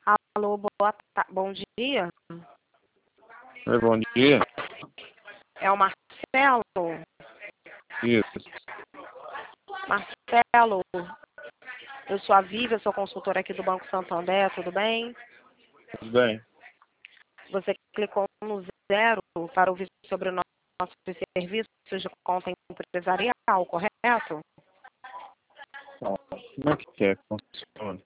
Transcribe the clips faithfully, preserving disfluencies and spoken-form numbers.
Alô, boa ta- bom dia. Oi, bom dia. É o Marcelo. Isso. Marcelo, eu sou a Vivian, sou consultora aqui do Banco Santander, tudo bem? Tudo bem? Você clicou no zero para ouvir sobre o nosso nosso serviço de conta empresarial, correto? Então, como é que é que funciona?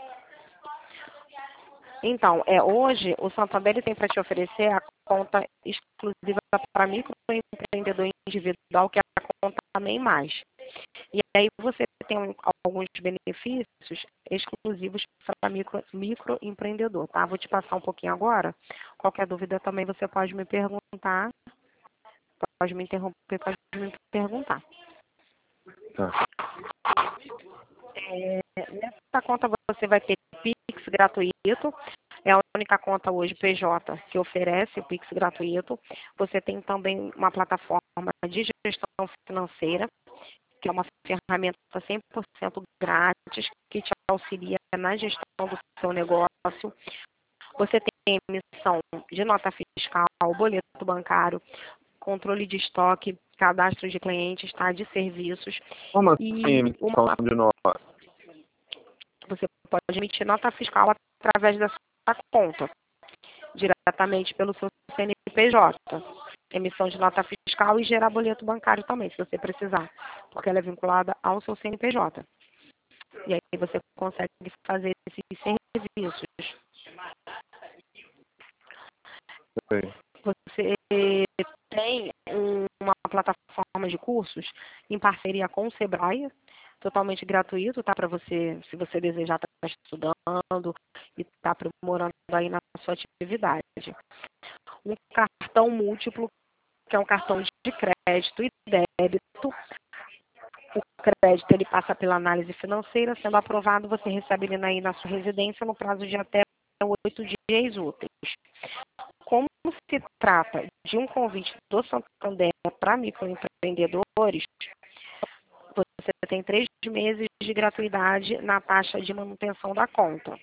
Então, é, hoje o Santander ele tem para te oferecer a conta exclusiva para microempreendedor individual, que é a conta Nem Mais. E aí você tem um- alguns benefícios exclusivos para micro, microempreendedor, tá? Vou te passar um pouquinho agora. Qualquer dúvida também você pode me perguntar, pode me interromper, pode me perguntar. Tá. É, nessa conta você vai ter Pix gratuito. É a única conta hoje P J que oferece o Pix gratuito. Você tem também uma plataforma de gestão financeira, que é uma ferramenta cem por cento grátis, que te auxilia na gestão do seu negócio. Você tem emissão de nota fiscal, boleto bancário, controle de estoque, cadastro de clientes, tá? De serviços. Como assim, E uma, emissão de nota? você pode emitir nota fiscal através da sua conta, diretamente pelo seu C N P J. Emissão de nota fiscal e gerar boleto bancário também, se você precisar, porque ela é vinculada ao seu C N P J. E aí você consegue fazer esses serviços. Sei. Você tem um- uma plataforma de cursos em parceria com o Sebrae, totalmente gratuito, tá? Para você, se você desejar estar estudando e estar aprimorando aí na sua atividade. Um cartão múltiplo, que é um cartão de crédito e débito. O crédito ele passa pela análise financeira, sendo aprovado, você recebe ele aí na sua residência no prazo de até oito dias úteis. Como se trata de um convite do Santander para microempreendedores, você tem três meses de gratuidade na taxa de manutenção da conta.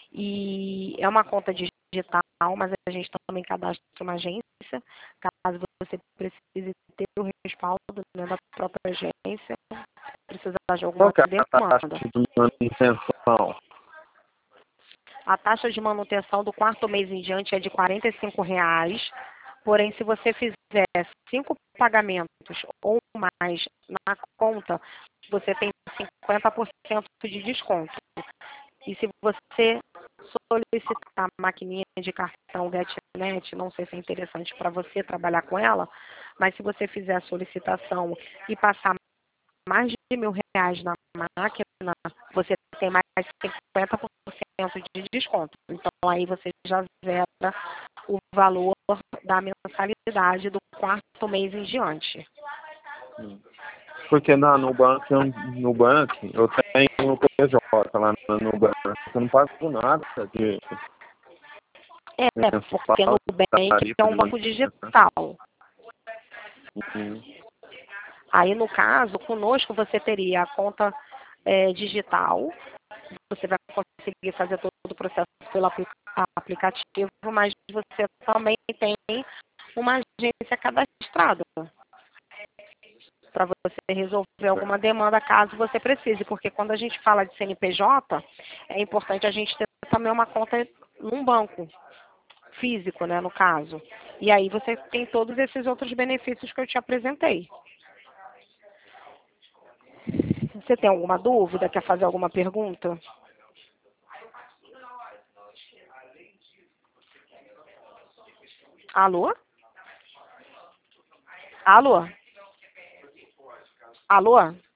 E é uma conta digital, mas a gente também cadastra uma agência, caso você precise ter o respaldo, né, da própria agência, precisar de alguma Qual que é a taxa demanda. de manutenção? A taxa de manutenção do quarto mês em diante é de quarenta e cinco reais. Porém, se você fizer cinco pagamentos ou mais na conta, você tem cinquenta por cento de desconto. E se você solicitar a maquininha de cartão GetNet, não sei se é interessante para você trabalhar com ela, mas se você fizer a solicitação e passar mais de mil reais na máquina, você tem mais cinquenta por cento de desconto. Então aí você já zera o valor da mensalidade do quarto mês em diante. Porque na Nubank, eu, Nubank, eu tenho o P J lá no Nubank. Eu não pago nada de É, porque mensal, no Nubank é tarifa um de banco manutenção. digital. Uhum. Aí, no caso, conosco você teria a conta é, digital, você vai conseguir fazer todo o processo pelo apli- aplicativo, mas você também tem uma agência cadastrada para você resolver alguma demanda caso você precise, porque quando a gente fala de C N P J, é importante a gente ter também uma conta num banco físico, né, no caso. E aí você tem todos esses outros benefícios que eu te apresentei. Você tem alguma dúvida? Quer fazer alguma pergunta? Alô? Alô? Alô?